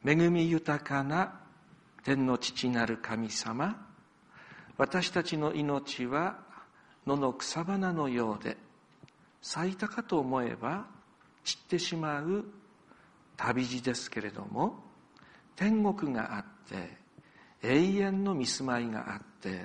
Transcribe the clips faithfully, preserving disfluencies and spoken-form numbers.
恵み豊かな天の父なる神様、私たちの命は野の草花のようで、咲いたかと思えば散ってしまう旅路ですけれども、天国があって永遠の御住まいがあって、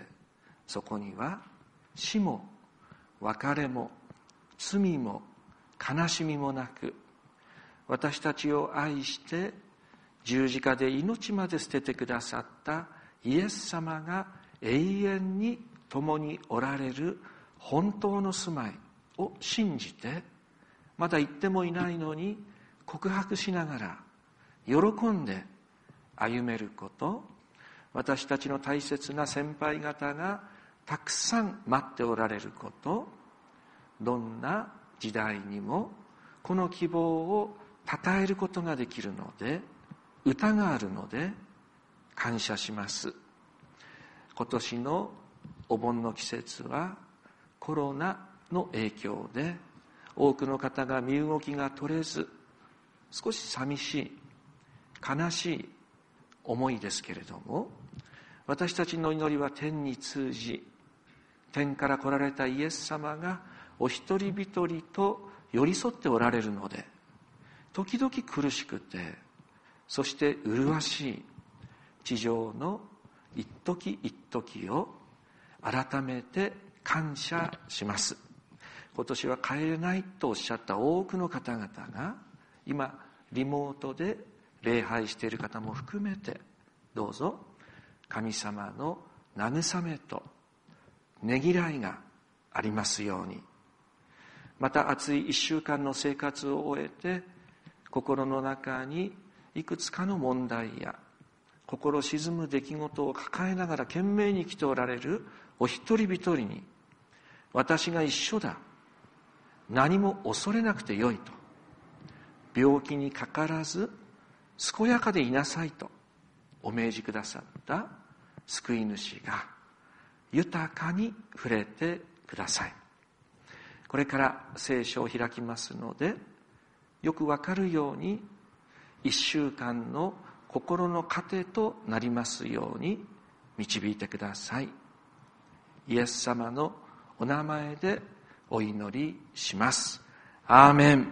そこには死も別れも罪も悲しみもなく、私たちを愛して十字架で命まで捨ててくださったイエス様が永遠に共におられる本当の住まいを信じて、まだ行ってもいないのに告白しながら喜んで歩めること、私たちの大切な先輩方がたくさん待っておられること、どんな時代にもこの希望を称えることができるので、歌があるので感謝します。今年のお盆の季節はコロナの影響で多くの方が身動きが取れず、少し寂しい悲しい思いですけれども、私たちの祈りは天に通じ、天から来られたイエス様がお一人一人と寄り添っておられるので、時々苦しくて、そして麗しい地上の一時一時を改めて感謝します。今年は帰れないとおっしゃった多くの方々が今リモートで礼拝している方も含めて、どうぞ神様の慰めとねぎらいがありますように。また暑い一週間の生活を終えて、心の中にいくつかの問題や心沈む出来事を抱えながら懸命に生きておられるお一人一人に、私が一緒だ、何も恐れなくてよいと、病気にかからず健やかでいなさいとお命じくださった救い主が豊かに触れてください。これから聖書を開きますので、よくわかるように一週間の心の糧となりますように導いてください。イエス様のお名前でお祈りします。アーメン。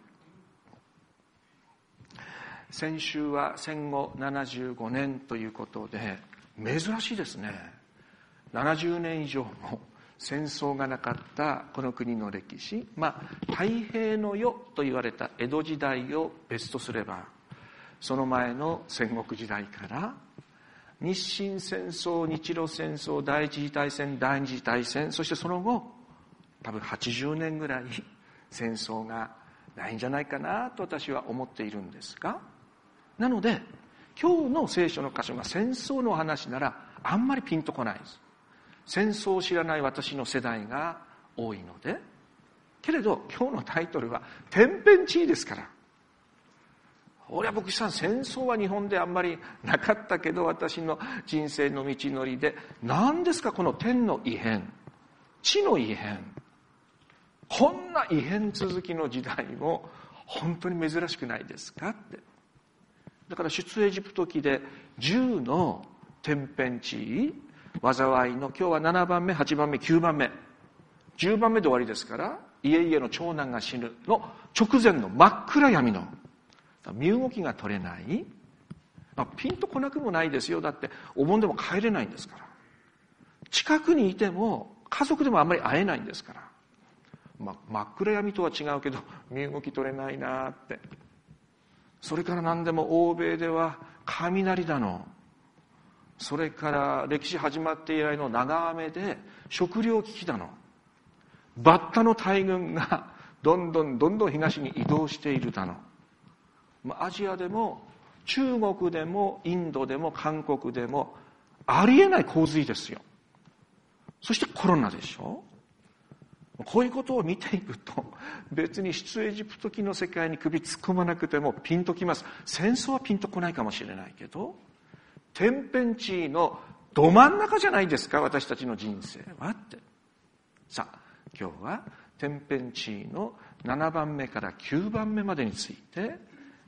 先週は戦後ななじゅうごねんということで、珍しいですね。ななじゅうねん以上も戦争がなかったこの国の歴史、まあ太平の世と言われた江戸時代を別とすれば、その前の戦国時代から日清戦争、日露戦争、第一次大戦、第二次大戦、そしてその後多分はちじゅうねんぐらい戦争がないんじゃないかなと私は思っているんですが、なので今日の聖書の箇所が戦争の話ならあんまりピンとこないです。戦争を知らない私の世代が多いので。けれど今日のタイトルは天変地異ですから。俺は牧師さん、戦争は日本であんまりなかったけど、私の人生の道のりで何ですかこの天の異変、地の異変、こんな異変続きの時代も本当に珍しくないですかって。だから出エジプト記でじゅうの天変地異、災いの今日はななばんめ、はちばんめ、きゅうばんめ、じゅうばんめで終わりですから、家々の長男が死ぬの直前の真っ暗闇の身動きが取れない、まあ、ピンとこなくもないですよ。だってお盆でも帰れないんですから。近くにいても家族でもあんまり会えないんですから、まあ、真っ暗闇とは違うけど身動き取れないなって。それから何でも欧米では雷だの、それから歴史始まって以来の長雨で食糧危機だの、バッタの大群がどんどんどんどん東に移動しているだの、アジアでも中国でもインドでも韓国でもありえない洪水ですよ。そしてコロナでしょ。こういうことを見ていくと、別に出エジプト記の世界に首突っ込まなくてもピンときます。戦争はピンとこないかもしれないけど、天変地異のど真ん中じゃないですか、私たちの人生はって。さあ今日は天変地異のななばんめからきゅうばんめまでについて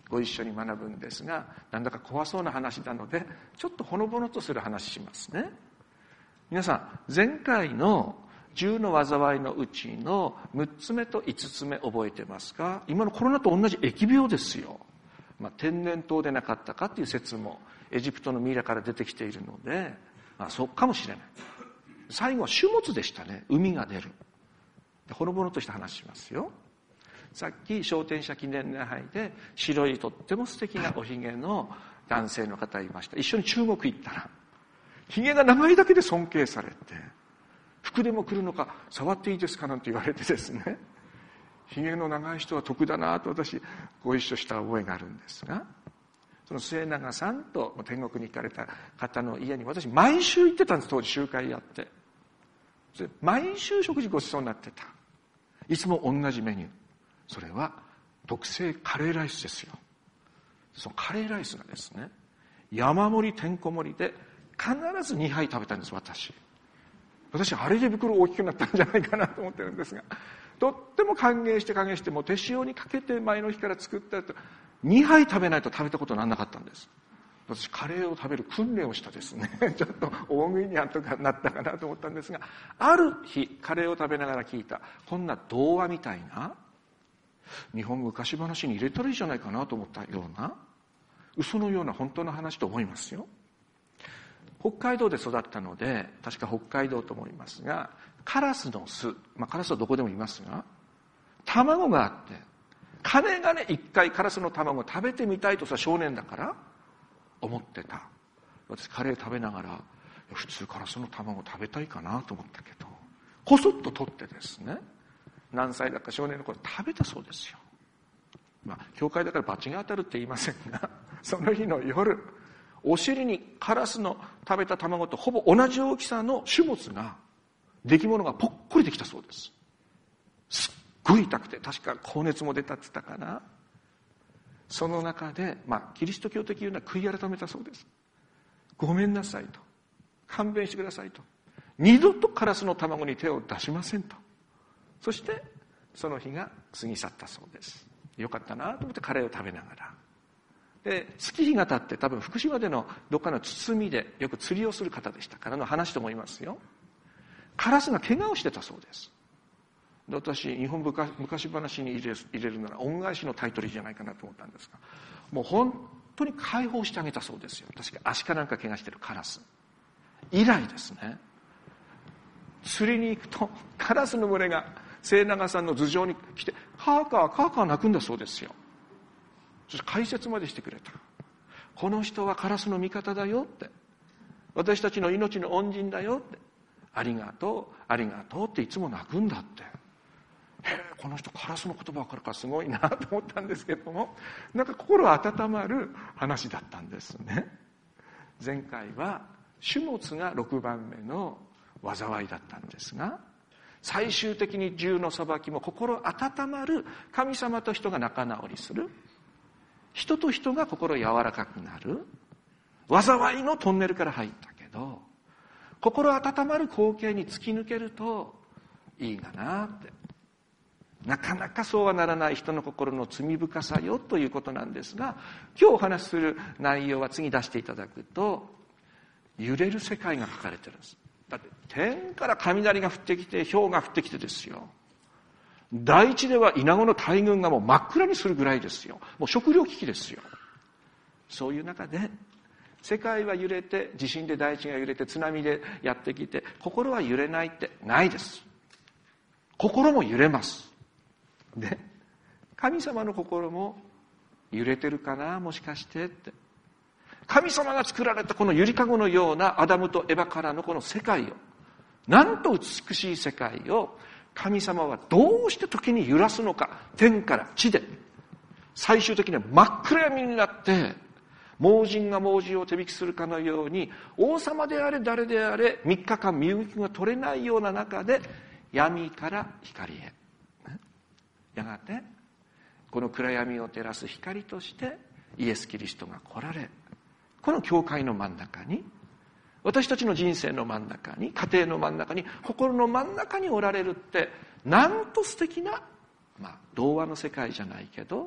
ご一緒に学ぶんですが、なんだか怖そうな話なのでちょっとほのぼのとする話しますね。皆さん、前回の十の災いのうちのむっつめといつつめ覚えてますか？今のコロナと同じ疫病ですよ。まあ、天然痘でなかったかっていう説もエジプトのミイラから出てきているので、まあ、そうかもしれない。最後は種物でしたね。海が出る。でほのぼのとした話しますよ。さっき昇天者記念礼拝で白いとっても素敵なおひげの男性の方いました。一緒に中国行ったらひげが長いだけで尊敬されて、服でも来るのか触っていいですかなんて言われてですね、ひげの長い人は得だなと私ご一緒した覚えがあるんですが、その末永さんと天国に行かれた方の家に私毎週行ってたんです。当時集会やって、毎週食事ごちそうになってた。いつも同じメニュー、それは特製カレーライスですよ。そのカレーライスがですね、山盛りてんこ盛りで必ずにはい食べたんです。私私あれで袋大きくなったんじゃないかなと思ってるんですが、とっても歓迎して歓迎して、もう手塩にかけて前の日から作ったとにはい食べないと食べたことにならなかったんです。私カレーを食べる訓練をしたですねちょっと大食いになったかなったかなと思ったんですが、ある日カレーを食べながら聞いたこんな童話みたいな日本昔話に入れたらいいじゃないかなと思ったような、嘘のような本当の話と思いますよ。北海道で育ったので確か北海道と思いますが、カラスの巣、まあ、カラスはどこでもいますが卵があって、彼がね一回カラスの卵を食べてみたいとさ、少年だから思ってた。私カレー食べながら普通カラスの卵食べたいかなと思ったけど、こそっと取ってですね、何歳だか少年の頃食べたそうですよ。まあ教会だから罰が当たるって言いませんが、その日の夜お尻にカラスの食べた卵とほぼ同じ大きさの種物が、出来物がぽっこりできたそうです。すっごい痛くて、確か高熱も出たって言ったかな。その中で、まあキリスト教的に言うのは悔い改めたそうです。ごめんなさいと、勘弁してくださいと、二度とカラスの卵に手を出しませんと。そしてその日が過ぎ去ったそうです。よかったなと思ってカレーを食べながら、で月日が経って、多分福島でのどっかの包みでよく釣りをする方でしたからの話と思いますよ。カラスが怪我をしてたそうです。で私日本昔話に入れる、入れるなら恩返しのタイトルじゃないかなと思ったんですが、もう本当に解放してあげたそうですよ。確か足かなんか怪我してるカラス以来ですね、釣りに行くとカラスの群れが末永さんの頭上に来てカーカーカーカー鳴くんだそうですよ。そして解説までしてくれた。この人はカラスの味方だよって、私たちの命の恩人だよって、ありがとうありがとうっていつも泣くんだって。へえ、この人カラスの言葉分かるからすごいなと思ったんですけども、なんか心温まる話だったんですね。前回は種物がろくばんめの災いだったんですが、最終的に十の裁きも心温まる、神様と人が仲直りする、人と人が心柔らかくなる災いのトンネルから入ったけど、心温まる光景に突き抜けるといいかなって。なかなかそうはならない人の心の罪深さよということなんですが、今日お話しする内容は次出していただくと、揺れる世界が書かれてるんです。だって天から雷が降ってきて氷が降ってきてですよ、大地ではイナゴの大群がもう真っ暗にするぐらいですよ。もう食糧危機ですよ。そういう中で世界は揺れて、地震で大地が揺れて、津波でやってきて、心は揺れないってないです。心も揺れます。で、神様の心も揺れてるかな、もしかしてって。神様が作られたこのゆりかごのようなアダムとエバからのこの世界を、なんと美しい世界を神様はどうして時に揺らすのか。天から地で最終的には真っ暗闇になって、盲人が盲人を手引きするかのように、王様であれ誰であれみっかかん身動きが取れないような中で、闇から光へ、やがてこの暗闇を照らす光としてイエス・キリストが来られ、この教会の真ん中に、私たちの人生の真ん中に、家庭の真ん中に、心の真ん中におられるって、なんと素敵な、まあ童話の世界じゃないけど、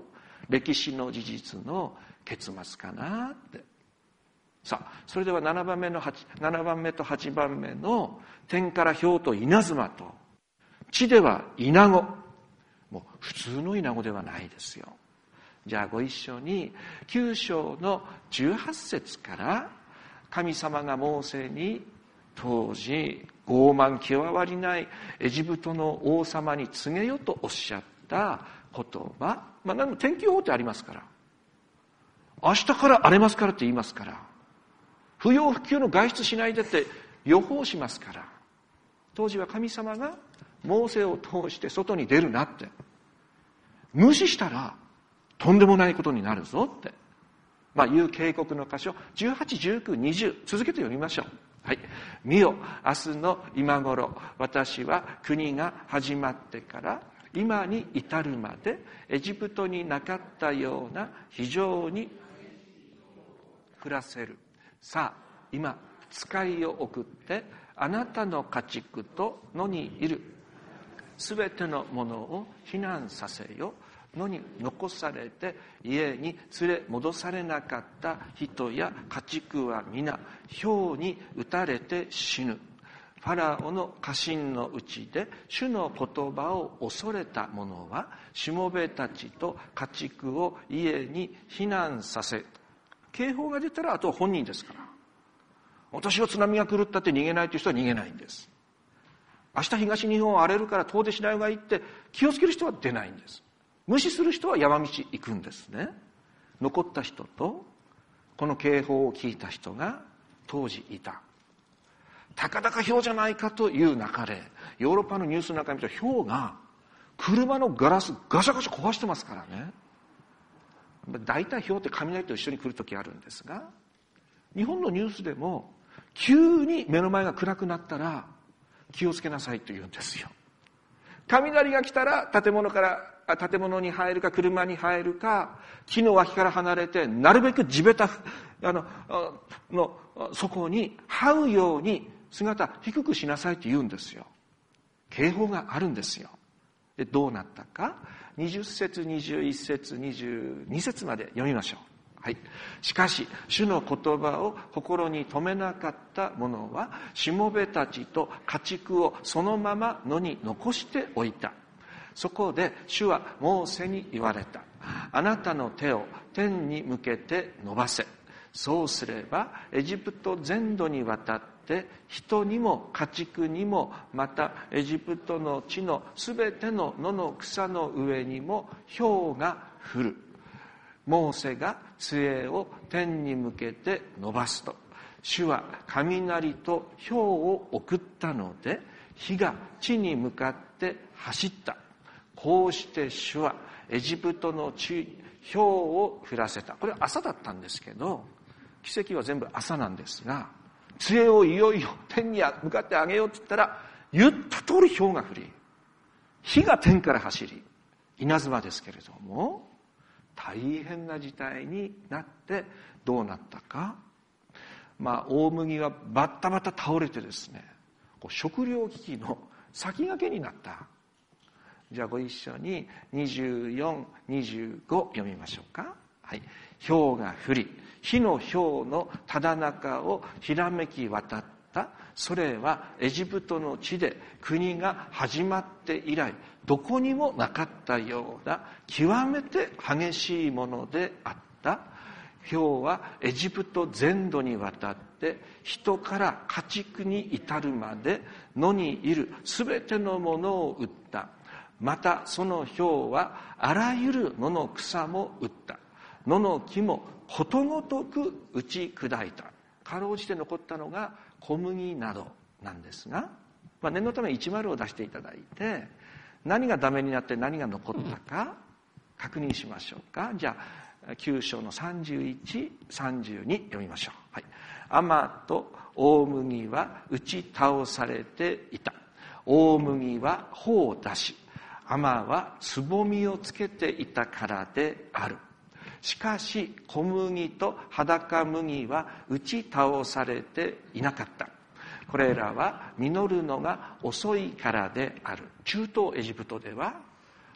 歴史の事実の結末かなって。さあ、それではななばんめのななばんめとはちばんめの天から雹と稲妻と、地ではイナゴ、もう普通のイナゴではないですよ。じゃあご一緒にきゅう章のじゅうはち節から神様がモーセに当時傲慢極まりないエジプトの王様に告げよとおっしゃった言葉、まあ、何も天気予報ってありますから、明日から荒れますからって言いますから、不要不急の外出しないでって予報しますから、当時は神様がモーセを通して外に出るなって、無視したらとんでもないことになるぞって、まあ、いう警告の箇所、じゅうはち、じゅうきゅう、にじゅう、続けて読みましょう。はい。見よ、明日の今頃、私は国が始まってから今に至るまでエジプトになかったような非常に降らせる。さあ、今、使いを送ってあなたの家畜と野にいるすべてのものを避難させよ。野に残されて家に連れ戻されなかった人や家畜は皆雹に打たれて死ぬ。ファラオの家臣のうちで主の言葉を恐れた者はしもべたちと家畜を家に避難させ。警報が出たらあとは本人ですから。私は津波が来るったって逃げないという人は逃げないんです。明日東日本荒れるから遠出しない方がいいって気をつける人は出ないんです。無視する人は山道行くんですね。残った人とこの警報を聞いた人が当時いた。たかだか雹じゃないかという中で、ヨーロッパのニュースの中に見ると雹が車のガラスガシャガシャ壊してますからね。大体雹って雷と一緒に来るときあるんですが、日本のニュースでも急に目の前が暗くなったら気をつけなさいと言うんですよ。雷が来たら建物から建物に入るか車に入るか木の脇から離れてなるべく地べたあのの底に這うように姿低くしなさいって言うんですよ。警報があるんですよ。でどうなったか、にじゅっ節にじゅういっ節にじゅうに節まで読みましょう。はい。しかし主の言葉を心に留めなかった者はしもべたちと家畜をそのまま野に残しておいた。そこで主はモーセに言われた。あなたの手を天に向けて伸ばせ。そうすればエジプト全土にわたって人にも家畜にもまたエジプトの地のすべての野の草の上にも雹が降る。モーセが杖を天に向けて伸ばすと、主は雷と雹を送ったので火が地に向かって走った。こうして主はエジプトの地雹を降らせた。これは朝だったんですけど、奇跡は全部朝なんですが、杖をいよいよ天に向かってあげようって言ったら言った通り雹が降り、火が天から走り、稲妻ですけれども大変な事態になってどうなったか。まあ大麦がバッタバタ倒れてですね、こう食糧危機の先駆けになった。じゃあご一緒ににじゅうよん、にじゅうご読みましょうか。はい。雹が降り、火の雹のただ中をひらめき渡った。それはエジプトの地で国が始まって以来どこにもなかったような極めて激しいものであった。雹はエジプト全土にわたって人から家畜に至るまで野にいるすべてのものを打った。またその雹はあらゆる野の草も打った。野の木もことごとく打ち砕いた。かろうじて残ったのが小麦などなんですが、まあ、念のためいちまるを出していただいて、何がダメになって何が残ったか確認しましょうか。じゃあきゅう章のさんじゅういち、さんじゅうに読みましょう。はい。甘と大麦は打ち倒されていた。大麦は穂を出し、甘はつぼみをつけていたからである。しかし小麦と裸麦は打ち倒されていなかった。これらは実るのが遅いからである。中東エジプトでは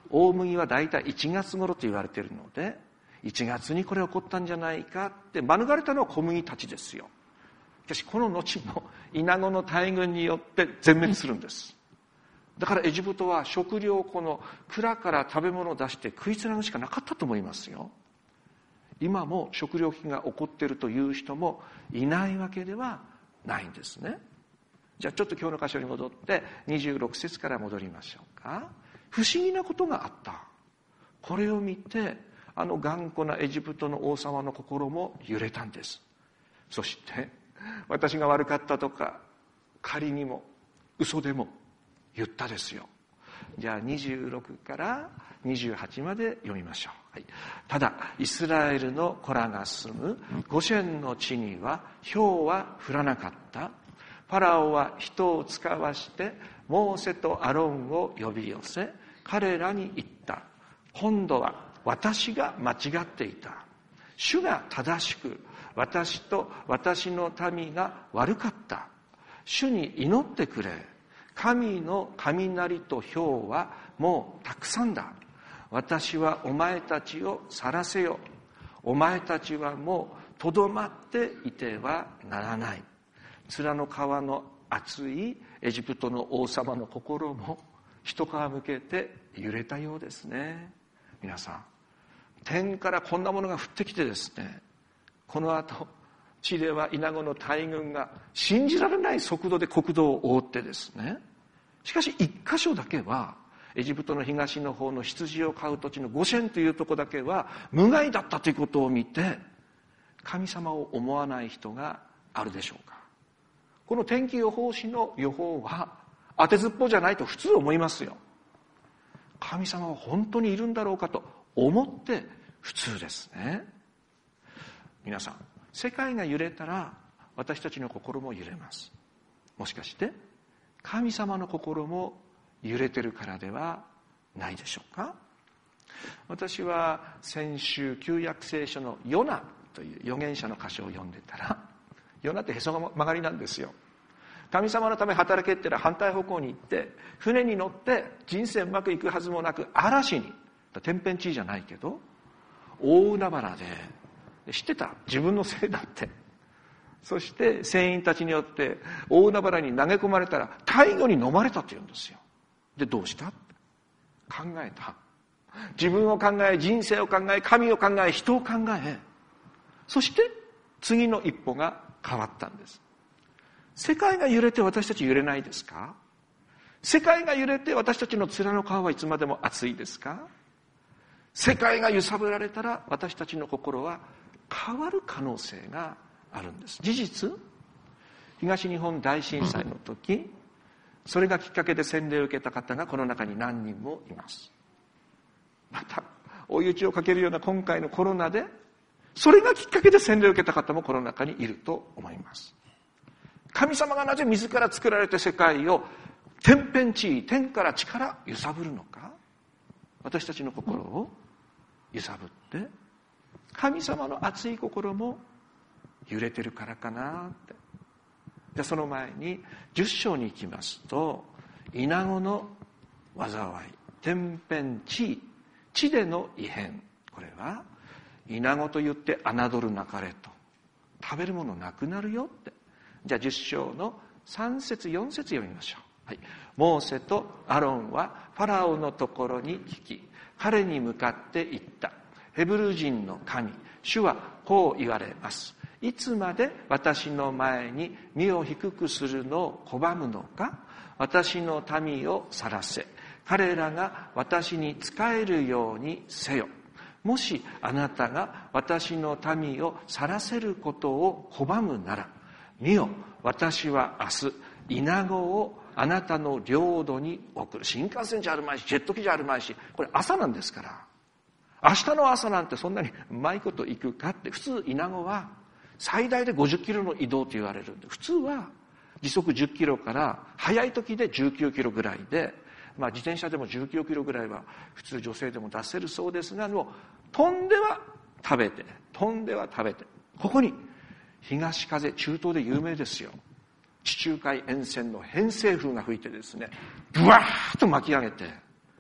大麦はだいたいいちがつ頃と言われているので、いちがつにこれ起こったんじゃないかって免れたのは小麦たちですよ。しかしこの後のイナゴの大群によって全滅するんです。だからエジプトは食料庫の蔵から食べ物を出して食いつなぐしかなかったと思いますよ。今も食料危機が起こっているという人もいないわけではないんですね。じゃあちょっと今日の箇所に戻ってにじゅうろく節から戻りましょうか。不思議なことがあった。これを見てあの頑固なエジプトの王様の心も揺れたんです。そして私が悪かったとか仮にも嘘でも言ったですよ。じゃあにじゅうろくからにじゅうはちまで読みましょう。はい、ただイスラエルの子らが住むゴシェンの地には雹は降らなかった。ファラオは人を使わしてモーセとアロンを呼び寄せ彼らに言った。今度は私が間違っていた。主が正しく私と私の民が悪かった。主に祈ってくれ。神の雷と雹はもうたくさんだ。私はお前たちを去らせよ。お前たちはもうとどまっていてはならない。面の皮の厚いエジプトの王様の心も一皮向けて揺れたようですね。皆さん、天からこんなものが降ってきてですね、この後地ではイナゴの大群が信じられない速度で国土を覆ってですね、しかし一箇所だけはエジプトの東の方の羊を飼う土地のゴシェンというとこだけは無害だったということを見て神様を思わない人があるでしょうか。この天気予報士の予報は当てずっぽうじゃないと普通思いますよ。神様は本当にいるんだろうかと思って普通ですね。皆さん、世界が揺れたら私たちの心も揺れます。もしかして神様の心も揺れてるからではないでしょうか。私は先週旧約聖書のヨナという預言者の箇所を読んでたら、ヨナってへそが曲がりなんですよ。神様のため働けって言ったら反対方向に行って船に乗って人生うまくいくはずもなく嵐に、天変地異じゃないけど大海原で知ってた、自分のせいだって。そして船員たちによって大海原に投げ込まれたら大魚に飲まれたって言うんですよ。でどうした？考えた。自分を考え、人生を考え、神を考え、人を考え、そして次の一歩が変わったんです。世界が揺れて私たち揺れないですか？世界が揺れて私たちの面の皮はいつまでも熱いですか？世界が揺さぶられたら私たちの心は変わる可能性があるんです。事実、東日本大震災の時、それがきっかけで洗礼を受けた方がこの中に何人もいます。また追い打ちをかけるような今回のコロナでそれがきっかけで洗礼を受けた方もこの中にいると思います。神様がなぜ自ら作られて世界を天変地異、天から地から揺さぶるのか。私たちの心を揺さぶって神様の熱い心も揺れてるからかなって。でその前にじゅっ章に行きますと、イナゴの災い、天変地異、地での異変、これはイナゴと言って侮るなかれと、食べるものなくなるよって。じゃあじゅっ章のさん節よん節読みましょう。はい、モーセとアロンはファラオのところに聞き、彼に向かって言った。ヘブル人の神、主はこう言われます。いつまで私の前に身を低くするのを拒むのか。私の民を去らせ、彼らが私に仕えるようにせよ。もしあなたが私の民を去らせることを拒むなら、見よ、私は明日イナゴをあなたの領土に送る。新幹線じゃあるまいし、ジェット機じゃあるまいし、これ朝なんですから。明日の朝なんてそんなにうまいこと行くかって。普通イナゴは最大でごじゅっキロの移動と言われるんで、普通は時速じゅっキロから早い時でじゅうきゅうキロぐらいで、まあ自転車でもじゅうきゅうキロぐらいは普通女性でも出せるそうですが、もう飛んでは食べて、飛んでは食べて、ここに東風、中東で有名ですよ。地中海沿線の偏西風が吹いてですね、ブワーッと巻き上げて、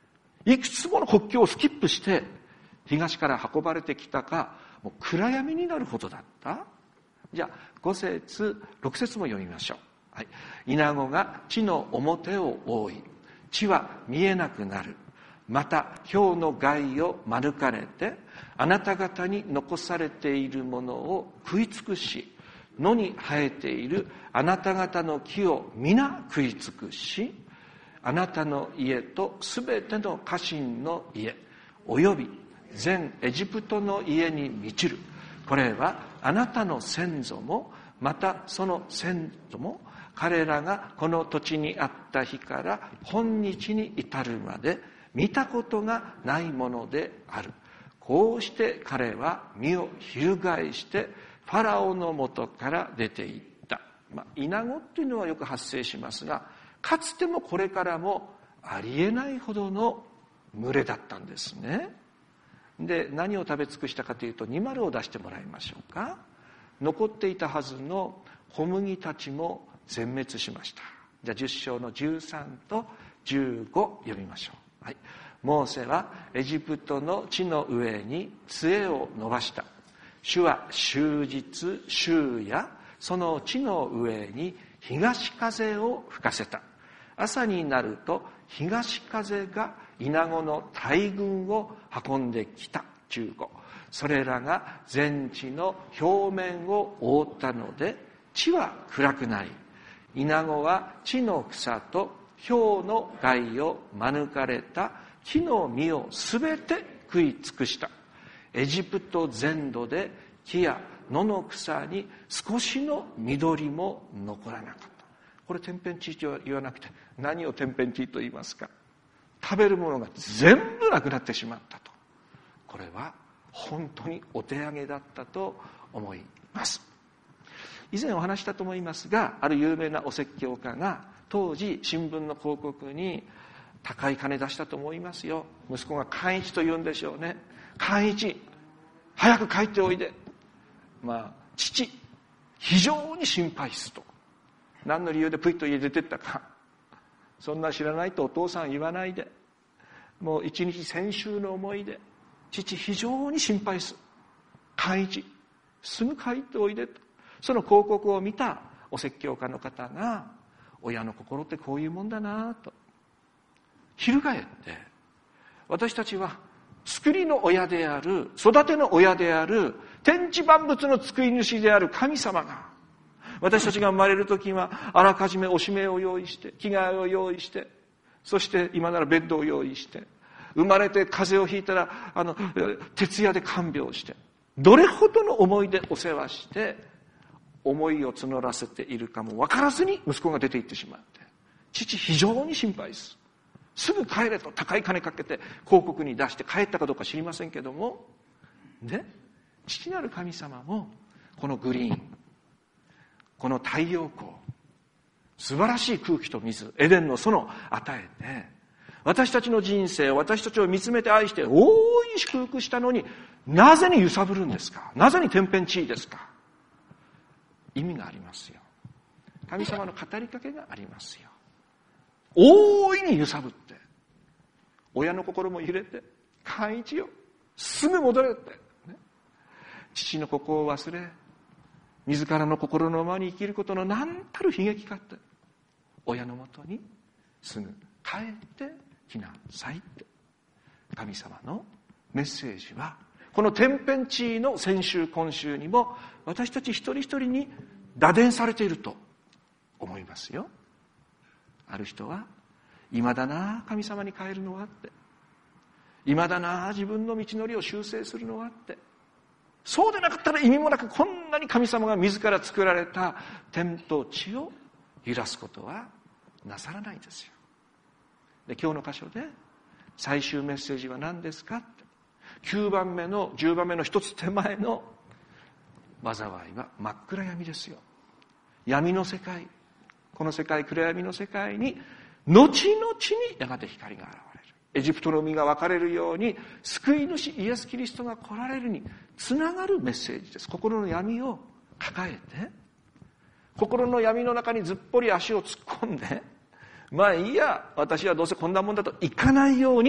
いくつもの国境をスキップして東から運ばれてきたか、もう暗闇になるほどだった。じゃあご節ろく節も読みましょう。はい、稲子が地の表を覆い、地は見えなくなる。また氷の害を免れて、あなた方に残されているものを食い尽くし、野に生えているあなた方の木を皆食い尽くし、あなたの家とすべての家臣の家および全エジプトの家に満ちる。これはあなたの先祖も、またその先祖も、彼らがこの土地にあった日から今日に至るまで見たことがないものである。こうして彼は身を翻してファラオの元から出て行った。まあ、イナゴっていうのはよく発生しますが、かつてもこれからもありえないほどの群れだったんですね。で、何を食べ尽くしたかというと、に丸を出してもらいましょうか。残っていたはずの小麦たちも全滅しました。じゃあじゅっ章のじゅうさんとじゅうご読みましょう。はい、モーセはエジプトの地の上に杖を伸ばした。主は終日週夜その地の上に東風を吹かせた。朝になると東風がイナゴの大群を運んできた。じゅうご、それらが全地の表面を覆ったので地は暗くなり、イナゴは地の草と氷の害を免れた木の実をすべて食い尽くした。エジプト全土で木や野の草に少しの緑も残らなかった。これ天変地異と言わなくて、何を天変地異と言いますか。食べるものが全部なくなってしまったと。これは本当にお手上げだったと思います。以前お話したと思いますが、ある有名なお説教家が当時新聞の広告に高い金出したと思いますよ。息子が寛一と言うんでしょうね。寛一、早く帰っておいで。まあ父非常に心配すと。何の理由でプイッと家出てったか、そんな知らないとお父さん言わないで。もう一日先週の思い出、父非常に心配す。寛一、すぐ帰っておいでと。その広告を見たお説教家の方が、親の心ってこういうもんだなと。翻って、私たちは作りの親である、育ての親である、天地万物の作り主である神様が、私たちが生まれるときはあらかじめおしめを用意して、着替えを用意して、そして今ならベッドを用意して、生まれて風邪をひいたらあの徹夜で看病して、どれほどの思いでお世話して思いを募らせているかも分からずに息子が出て行ってしまって、父非常に心配です。すぐ帰れと高い金かけて広告に出して、帰ったかどうか知りませんけども、で父なる神様もこのグリーン、この太陽光、素晴らしい空気と水、エデンの園を与えて、私たちの人生を、私たちを見つめて愛して大いに祝福したのに、なぜに揺さぶるんですか。なぜに天変地異ですか。意味がありますよ。神様の語りかけがありますよ。大いに揺さぶって、親の心も揺れて、寛一よ、すぐ戻れって、ね、父のここを忘れ、自らの心のままに生きることの何たる悲劇かって、親のもとにすぐ帰ってきなさいって、神様のメッセージはこの天変地異の先週今週にも私たち一人一人に打電されていると思いますよ。ある人は、今だな神様に帰るのはって、今だな自分の道のりを修正するのはって、そうでなかったら意味もなく、こんなに神様が自ら作られた天と地を揺らすことはなさらないんですよ。で、今日の箇所で最終メッセージは何ですかって、きゅうばんめのじゅうばんめの一つ手前の災いは真っ暗闇ですよ。闇の世界、この世界、暗闇の世界に後々にやがて光が現れる。エジプトの海が分かれるように救い主イエス・キリストが来られるにつながるメッセージです。心の闇を抱えて、心の闇の中にずっぽり足を突っ込んで、まあいいや、私はどうせこんなもんだといかないように、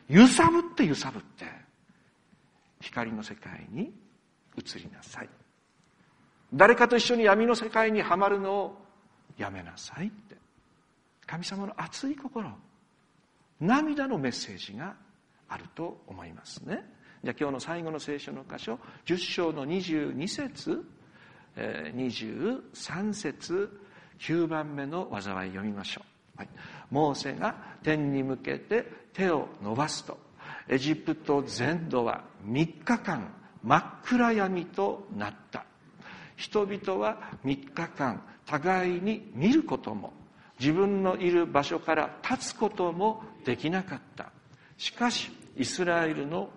揺さぶって揺さぶって光の世界に移りなさい。誰かと一緒に闇の世界にはまるのをやめなさいって、神様の熱い心、涙のメッセージがあると思いますね。じゃあ今日の最後の聖書の箇所、じゅっ章のにじゅうに節、にじゅうさん節、きゅうばんめの災い読みましょう。はい、モーセが天に向けて手を伸ばすと、エジプト全土はみっかかん真っ暗闇となった。人々はみっかかん互いに見ることも自分のいる場所から立つこともできなかった。しかしイスラエルの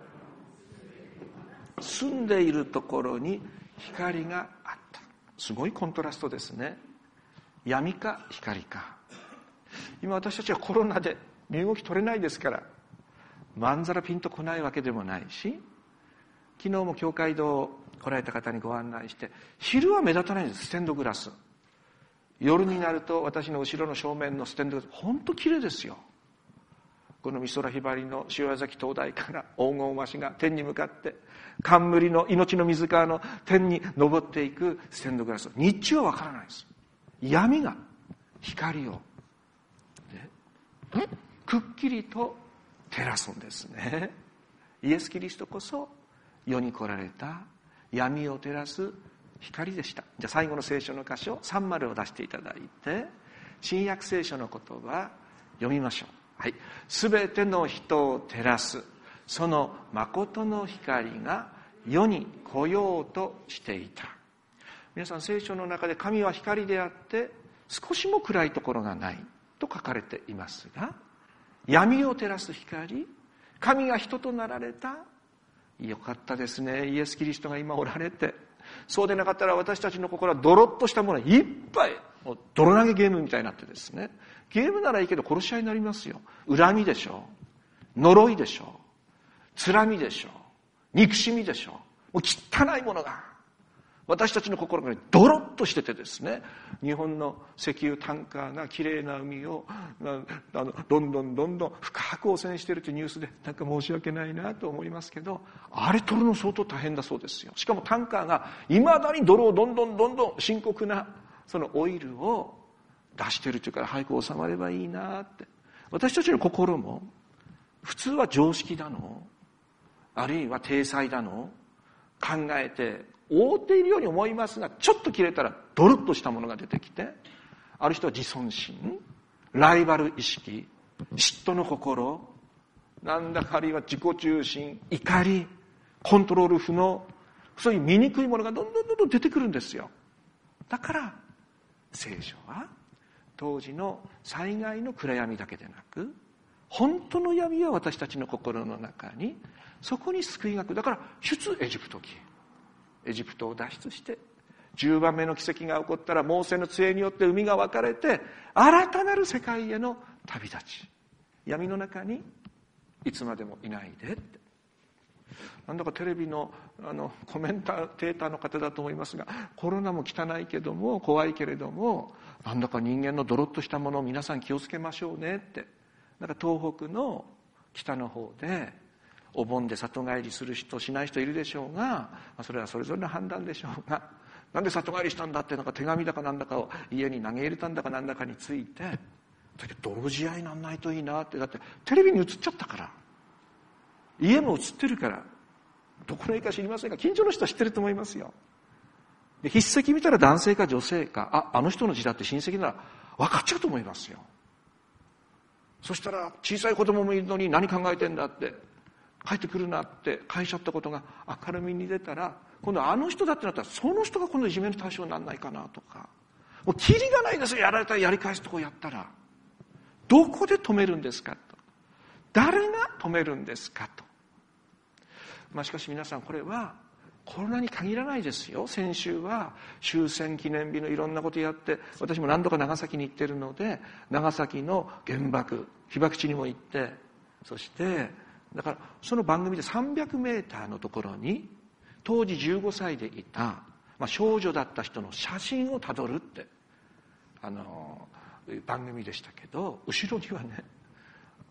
住んでいるところに光があった。すごいコントラストですね。闇か光か。今私たちはコロナで身動き取れないですから、まんざらピンとこないわけでもないし、昨日も教会堂来られた方にご案内して、昼は目立たないんです、ステンドグラス。夜になると私の後ろの正面のステンドグラス、本当綺麗ですよ。この美空ひばりの塩谷崎灯台から黄金橋が天に向かって、冠の命の水川の天に昇っていくステンドグラス。日中はわからないです。闇が光を、ね、くっきりと照らすんですね。イエス・キリストこそ世に来られた闇を照らす光でした。じゃあ最後の聖書の箇所さん丸を出していただいて、新約聖書の言葉読みましょう。はい。すべての人を照らすその誠の光が世に来ようとしていた。皆さん、聖書の中で神は光であって少しも暗いところがないと書かれていますが、闇を照らす光、神が人となられた。よかったですね、イエス・キリストが今おられて。そうでなかったら私たちの心はドロッとしたものいっぱい、もう泥投げゲームみたいになってですね、ゲームならいいけど殺し合いになりますよ。恨みでしょう、呪いでしょう、つらみでしょう、憎しみでしょう。もう汚いものが私たちの心がドロッとしててですね、日本の石油タンカーがきれいな海をあのどんどんどんどん深く汚染しているというニュースで、なんか申し訳ないなと思いますけど、あれ取るの相当大変だそうですよ。しかもタンカーがいまだに泥をどんどんどんどん深刻なそのオイルを出しているというから、早く収まればいいなって。私たちの心も普通は常識だの、あるいは体裁だの考えて覆っているように思いますが、ちょっと切れたらドロッとしたものが出てきて、ある人は自尊心、ライバル意識、嫉妬の心、なんだかあるいは自己中心、怒り、コントロール不能、そういう醜いものがどんどんどんどん出てくるんですよ。だから聖書は当時の災害の暗闇だけでなく、本当の闇は私たちの心の中に、そこに救いが来る。だから出エジプト記、エジプトを脱出してじゅうばんめの奇跡が起こったら、モーセの杖によって海が分かれて新たなる世界への旅立ち。闇の中にいつまでもいないでって。なんだかテレビのあのコメンテーターの方だと思いますが、コロナも汚いけども怖いけれども、なんだか人間のドロッとしたものを皆さん気をつけましょうねって。なんか東北の北の方でお盆で里帰りする人しない人いるでしょうが、それはそれぞれの判断でしょうが、なんで里帰りしたんだって、なんか手紙だかなんだかを家に投げ入れたんだかなんだかについて、だけど泥仕合になんないといいなって。だってテレビに映っちゃったから、家も映ってるから、どこの家か知りませんが近所の人は知ってると思いますよ。で筆跡見たら男性か女性か、あ、あの人の字だって親戚なら分かっちゃうと思いますよ。そしたら小さい子供もいるのに何考えてんだって帰ってくるなって返しちゃったことが明るみに出たら、今度あの人だってなったらその人が今度いじめの対象にならないかなとか、もうキリがないですよ。やられたらやり返すとこやったら、どこで止めるんですかと、誰が止めるんですかと。まあしかし皆さん、これはコロナに限らないですよ。先週は終戦記念日のいろんなことやって、私も何度か長崎に行ってるので、長崎の原爆被爆地にも行って、そしてだからその番組でさんびゃくメーターのところに当時じゅうごさいでいた、まあ、少女だった人の写真をたどるってあの番組でしたけど、後ろにはね、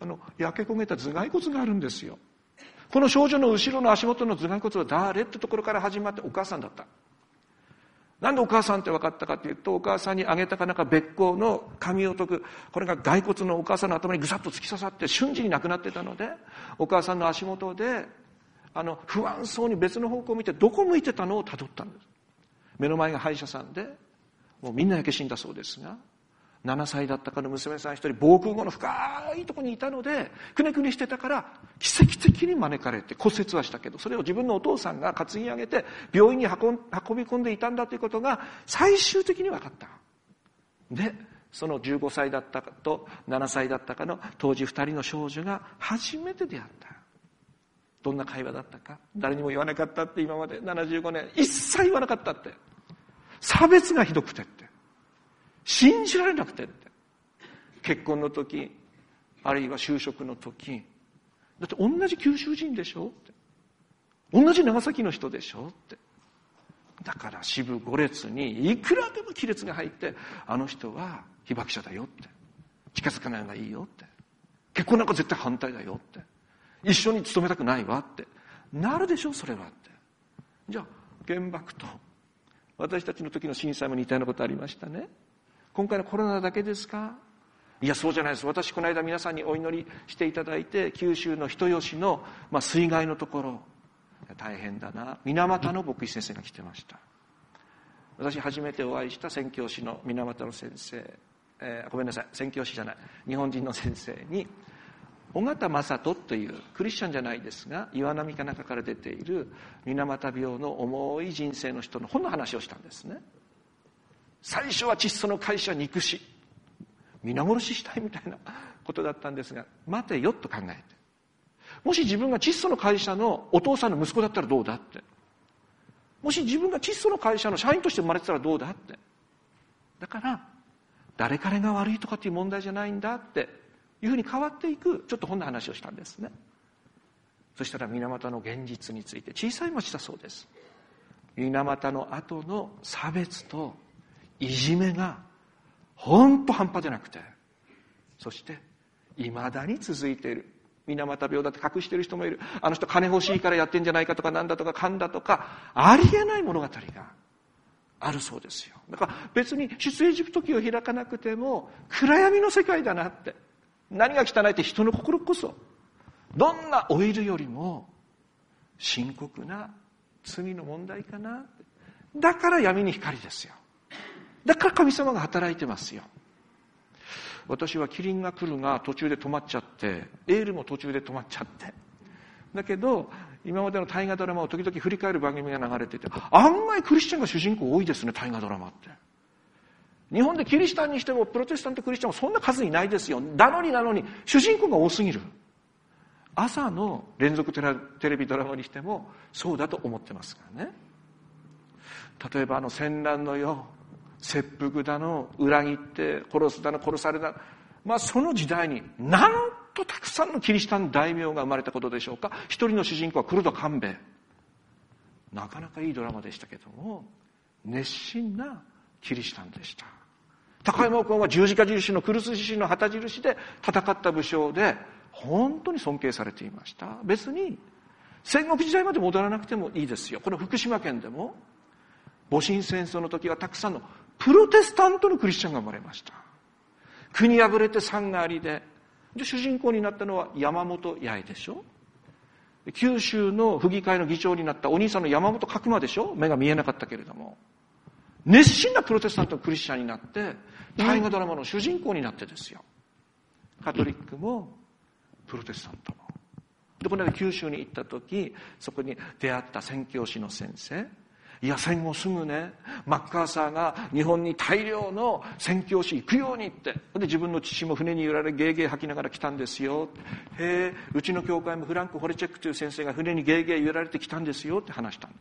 あの焼け焦げた頭蓋骨があるんですよ。この少女の後ろの足元の頭蓋骨は誰ってところから始まってお母さんだった。なんでお母さんって分かったかというと、お母さんにあげたかなんかべっ甲の髪を解く、これが骸骨のお母さんの頭にぐさっと突き刺さって瞬時に亡くなってたので、お母さんの足元であの不安そうに別の方向を見て、どこ向いてたのをたどったんです。目の前が歯医者さんで、もうみんな焼け死んだそうですが、ななさいだったかの娘さん一人、防空壕の深いところにいたので、くねくねしてたから奇跡的に招かれて、骨折はしたけど、それを自分のお父さんが担ぎ上げて病院に運ん運び込んでいたんだということが最終的に分かった。で、そのじゅうごさいだったかとななさいだったかの当時ふたりの少女が初めて出会った。どんな会話だったか、誰にも言わなかったって、今までななじゅうごねん一切言わなかったって、差別がひどくてって、信じられなくてって、結婚の時あるいは就職の時、だって同じ九州人でしょって、同じ長崎の人でしょって、だから支部ご列にいくらでも亀裂が入って、あの人は被爆者だよって、近づかない方がいいよって、結婚なんか絶対反対だよって、一緒に勤めたくないわってなるでしょ、それはって。じゃあ原爆と私たちの時の震災も似たようなことありましたね。今回のコロナだけですか？いや、そうじゃないです。私この間皆さんにお祈りしていただいて、九州の人吉の、まあ、水害のところ大変だな、水俣の牧師先生が来てました。私初めてお会いした宣教師の水俣の先生、えー、ごめんなさい、宣教師じゃない、日本人の先生に、尾形正人というクリスチャンじゃないですが、岩波かなんかから出ている水俣病の重い人生の人の本の話をしたんですね。最初は窒素の会社憎し、皆殺ししたいみたいなことだったんですが、待てよと考えて、もし自分が窒素の会社のお父さんの息子だったらどうだって、もし自分が窒素の会社の社員として生まれてたらどうだって、だから誰彼が悪いとかっていう問題じゃないんだっていうふうに変わっていく、ちょっと本の話をしたんですね。そしたら水俣の現実について、小さい町だそうです。水俣の後の差別といじめが本当半端でなくて、そしていまだに続いている。水俣病だって隠している人もいる。あの人金欲しいからやってんじゃないかとか、なんだとかかんだとか、ありえない物語があるそうですよ。だから別に出エジプト記を開かなくても暗闇の世界だなって。何が汚いって人の心こそ、どんなオイルよりも深刻な罪の問題かなって。だから闇に光ですよ。だから神様が働いてますよ。私はキリンが来るが途中で止まっちゃって、エールも途中で止まっちゃって、だけど今までの大河ドラマを時々振り返る番組が流れてて、案外クリスチャンが主人公多いですね、大河ドラマって。日本でキリシタンにしてもプロテスタントクリスチャンもそんな数いないですよ。なのになのに主人公が多すぎる。朝の連続テレビドラマにしてもそうだと思ってますからね。例えばあの戦乱の世、切腹だの、裏切って殺すだの、殺されだの、まあその時代になんとたくさんのキリシタン大名が生まれたことでしょうか。一人の主人公は黒田官兵衛。なかなかいいドラマでしたけども、熱心なキリシタンでした。高山君は十字架印のクルス印の旗印で戦った武将で、本当に尊敬されていました。別に戦国時代まで戻らなくてもいいですよ。この福島県でも戊辰戦争の時はたくさんのプロテスタントのクリスチャンが生まれました。国破れて山がありで、で主人公になったのは山本八重でしょ。九州の府議会の議長になったお兄さんの山本角馬でしょ。目が見えなかったけれども、熱心なプロテスタントのクリスチャンになって大河ドラマの主人公になってですよ。カトリックもプロテスタントも。でこの間九州に行った時、そこに出会った宣教師の先生、いや戦後すぐね、マッカーサーが日本に大量の宣教師行くようにって、で自分の父も船に揺られゲーゲー吐きながら来たんですよ。へえ、うちの教会もフランク・ホレチェックという先生が船にゲーゲー揺られて来たんですよって話したんです。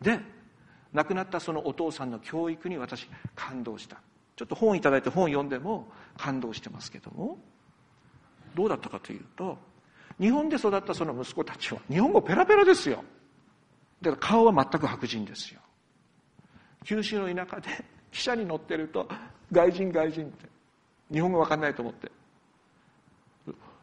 で亡くなったそのお父さんの教育に私感動した。ちょっと本いただいて本読んでも感動してますけども、どうだったかというと、日本で育ったその息子たちは日本語ペラペラですよ。だから顔は全く白人ですよ。九州の田舎で汽車に乗ってると外人外人って日本語わかんないと思って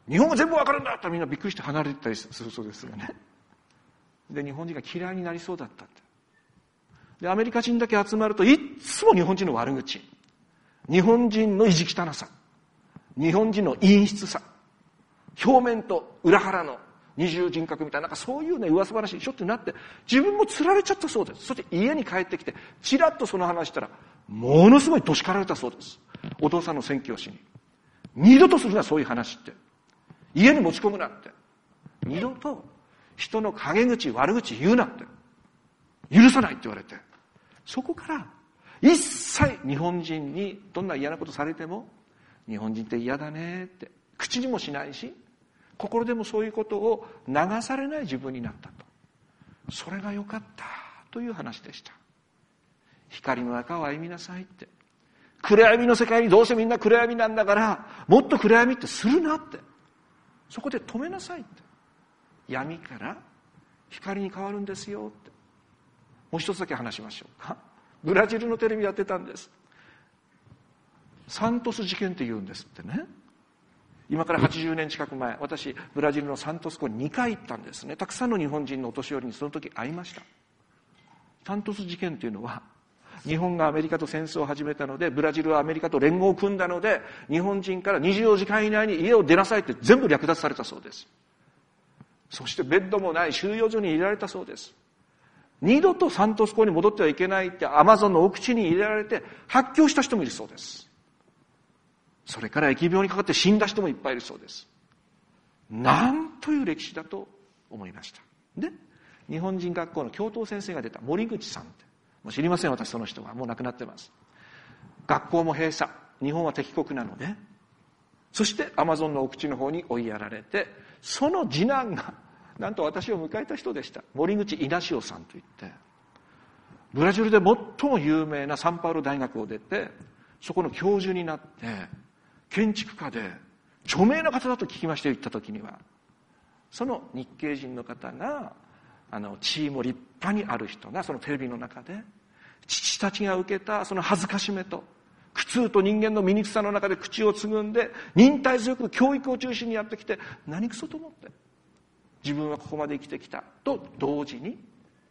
日本語全部わかるんだってみんなびっくりして離れてたりするそうですよね。で日本人が嫌いになりそうだったって。でアメリカ人だけ集まるといっつも日本人の悪口、日本人の意地汚さ、日本人の陰湿さ、表面と裏腹の二重人格みたいな、なんかそういうね噂話にしょってなって自分もつられちゃったそうです。そして家に帰ってきてちらっとその話したらものすごいどしかられたそうです。お父さんの宣教師に、二度とするなそういう話って、家に持ち込むなって、二度と人の陰口悪口言うなって許さないって言われて、そこから一切日本人にどんな嫌なことされても日本人って嫌だねって口にもしないし、心でもそういうことを流されない自分になったと。それが良かったという話でした。光の中を歩みなさいって。暗闇の世界にどうせみんな暗闇なんだからもっと暗闇ってするなって、そこで止めなさいって。闇から光に変わるんですよって。もう一つだけ話しましょうか。ブラジルのテレビやってたんです。サントス事件って言うんですってね。今からはちじゅうねん近く前、私ブラジルのサントス港ににかい行ったんですね。たくさんの日本人のお年寄りにその時会いました。サントス事件というのは、日本がアメリカと戦争を始めたので、ブラジルはアメリカと連合を組んだので、日本人からにじゅうよじかん以内に家を出なさいって全部略奪されたそうです。そしてベッドもない収容所に入れられたそうです。二度とサントス港に戻ってはいけないってアマゾンの奥地に入れられて発狂した人もいるそうです。それから疫病にかかって死んだ人もいっぱいいるそうです。なんという歴史だと思いました。で、日本人学校の教頭先生が出た森口さんって、もう知りません私その人は、もう亡くなってます。学校も閉鎖、日本は敵国なので、そしてアマゾンの奥地の方に追いやられて、その次男がなんと私を迎えた人でした。森口稲塩さんといって、ブラジルで最も有名なサンパウロ大学を出て、そこの教授になって建築家で著名な方だと聞きまして言った時には、その日系人の方が、あの地位も立派にある人がそのテレビの中で、父たちが受けたその恥ずかしめと苦痛と人間の醜さの中で口をつぐんで忍耐強く教育を中心にやってきて、何くそと思って自分はここまで生きてきたと同時に、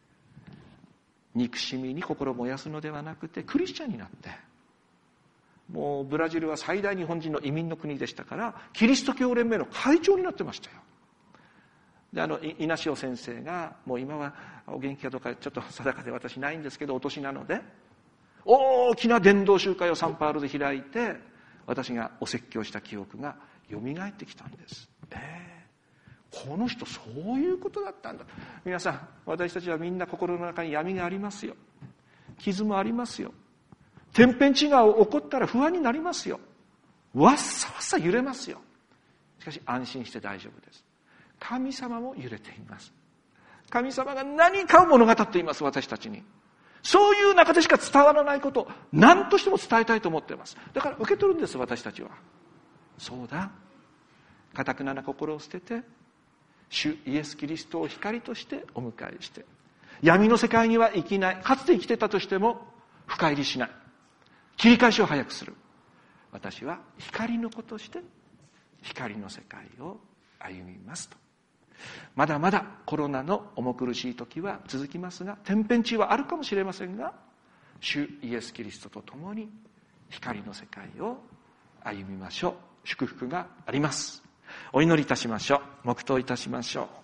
憎しみに心を燃やすのではなくてクリスチャンになって、もうブラジルは最大日本人の移民の国でしたから、キリスト教連盟の会長になってましたよ。で、あの稲塩先生が、もう今はお元気かどうかちょっと定かで私ないんですけど、お年なので大きな伝道集会をサンパウロで開いて、私がお説教した記憶がよみがえってきたんです。えー、この人そういうことだったんだ。皆さん、私たちはみんな心の中に闇がありますよ。傷もありますよ。天変地異が起こったら不安になりますよ。わっさわっさ揺れますよ。しかし安心して大丈夫です。神様も揺れています。神様が何かを物語っています、私たちに。そういう中でしか伝わらないことを何としても伝えたいと思っています。だから受け取るんです、私たちは。そうだ、堅くなな心を捨てて主イエス・キリストを光としてお迎えして、闇の世界には生きない、かつて生きてたとしても深入りしない、切り返しを早くする。私は光の子として光の世界を歩みますと。まだまだコロナの重苦しい時は続きますが、天変地異はあるかもしれませんが、主イエス・キリストと共に光の世界を歩みましょう。祝福があります。お祈りいたしましょう。黙祷いたしましょ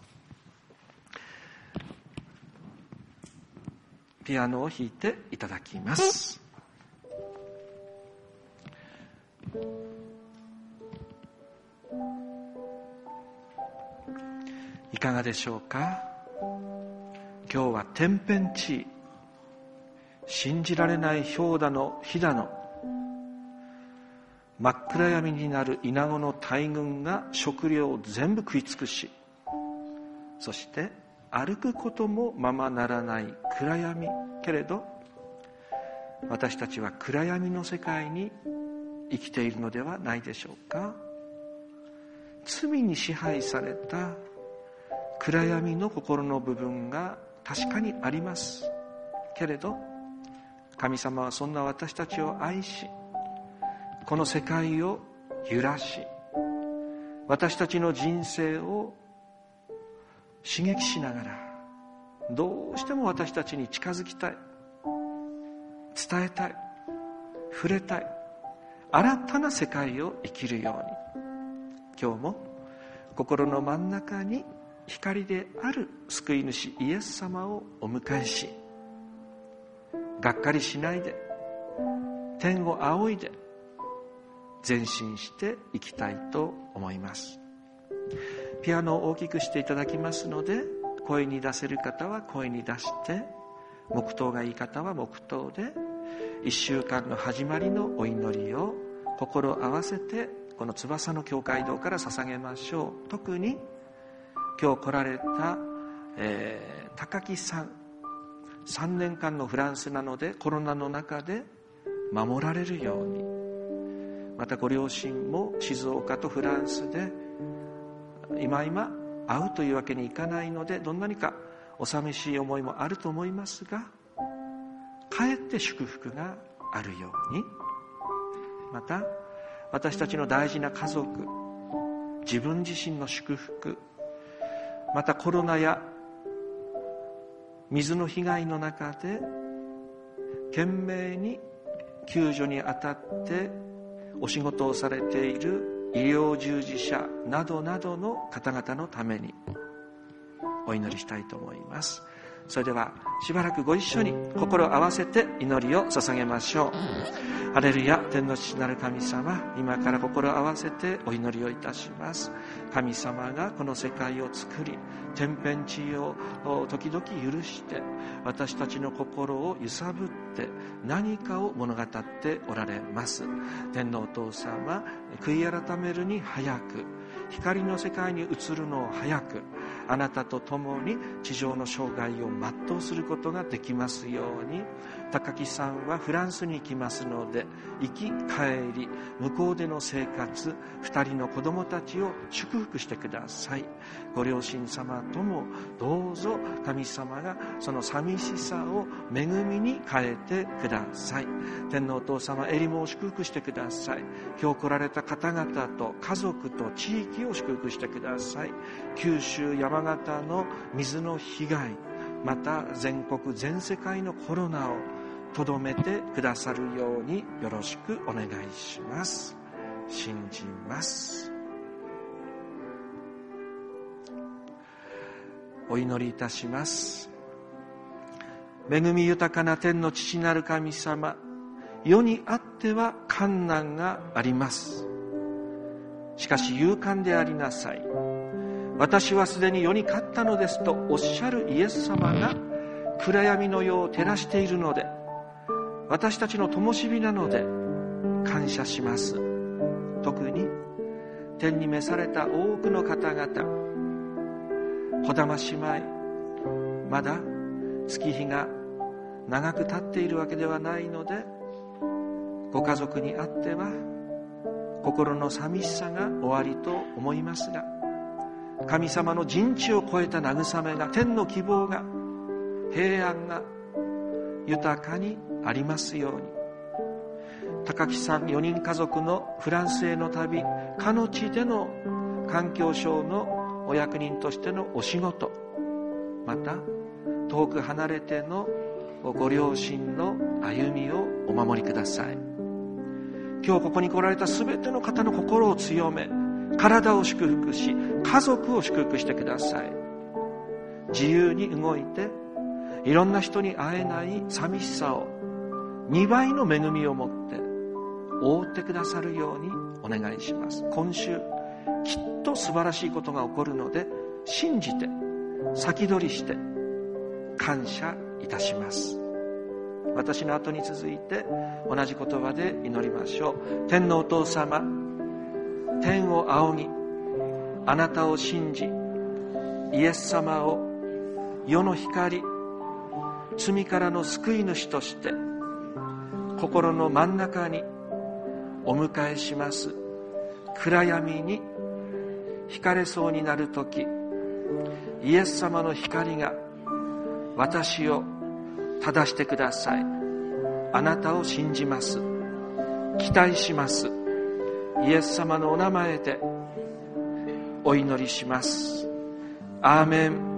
う。ピアノを弾いていただきます。いかがでしょうか。今日は天変地異、信じられない氷だの火だの、真っ暗闇になるイナゴの大群が食料を全部食い尽くし、そして歩くこともままならない暗闇けれど、私たちは暗闇の世界に生きているのではないでしょうか。罪に支配された暗闇の心の部分が確かにありますけれど、神様はそんな私たちを愛し、この世界を揺らし、 私たちの人生を刺激しながら、どうしても私たちに近づきたい、伝えたい、触れたい、新たな世界を生きるように、今日も心の真ん中に光である救い主イエス様をお迎えし、がっかりしないで、天を仰いで前進していきたいと思います。ピアノを大きくしていただきますので、声に出せる方は声に出して、黙祷がいい方は黙祷で、一週間の始まりのお祈りを心合わせてこの翼の教会堂から捧げましょう。特に今日来られた、えー、高木さん、さんねんかんのフランスなのでコロナの中で守られるように、またご両親も静岡とフランスで今今会うというわけにいかないので、どんなにかお寂しい思いもあると思いますが、かえって祝福があるように、また私たちの大事な家族、自分自身の祝福、またコロナや水の被害の中で懸命に救助にあたってお仕事をされている医療従事者などなどの方々のためにお祈りしたいと思います。それではしばらくご一緒に心を合わせて祈りを捧げましょう。ハレルヤ。天の父なる神様、今から心を合わせてお祈りをいたします。神様がこの世界を作り、天変地異を時々許して私たちの心を揺さぶって何かを物語っておられます。天のお父様、悔い改めるに早く、光の世界に移るのを早く、あなたと共に地上の生涯を全うすることができますように。高木さんはフランスに行きますので、行き帰り向こうでの生活、二人の子供たちを祝福してください。ご両親様ともどうぞ神様がその寂しさを恵みに変えてください。天のお父様、エリモを祝福してください。今日来られた方々と家族と地域を祝福してください。九州山形の水の被害、また全国全世界のコロナをとどめてくださるようによろしくお願いします。信じます。お祈りいたします。恵み豊かな天の父なる神様、世にあっては困難があります。しかし勇敢でありなさい。私はすでに世に勝ったのですとおっしゃるイエス様が暗闇の世を照らしているので、私たちの灯火なので感謝します。特に天に召された多くの方々、児玉姉妹、まだ月日が長く経っているわけではないので、ご家族にあっては心の寂しさがおありと思いますが、神様の人知を超えた慰めが、天の希望が、平安が豊かにありますように。高木さんよにん家族のフランスへの旅、かの地での環境省のお役人としてのお仕事、また遠く離れてのご両親の歩みをお守りください。今日ここに来られたすべての方の心を強め、体を祝福し、家族を祝福してください。自由に動いて、いろんな人に会えない寂しさをにばいの恵みを持って覆ってくださるようにお願いします。今週きっと素晴らしいことが起こるので、信じて先取りして感謝いたします。私の後に続いて同じ言葉で祈りましょう。天のお父様、天を仰ぎ、あなたを信じ、イエス様を世の光、罪からの救い主として心の真ん中にお迎えします。暗闇に惹かれそうになるとき、イエス様の光が私を正してください。あなたを信じます。期待します。イエス様のお名前でお祈りします。アーメン。